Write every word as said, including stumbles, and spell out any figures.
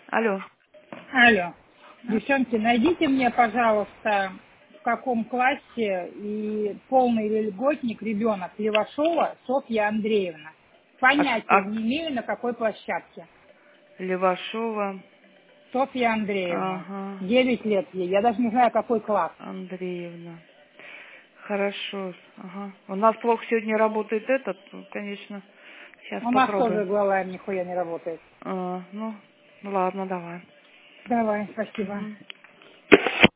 Алло. Алло. Девчонки, найдите мне, пожалуйста, в каком классе и полный ли льготник ребенок Левашова Софья Андреевна. А, ш- Понятия а не имею, на какой площадке. Левашова, Софья Андреевна. ага, Девять лет ей. Я даже не знаю, какой класс. Андреевна. Хорошо, ага. У нас плохо сегодня работает этот, ну, конечно. Сейчас У нас тоже попробуем. глава нихуя не работает. А, ну, ладно, давай. Давай, спасибо. Мгм.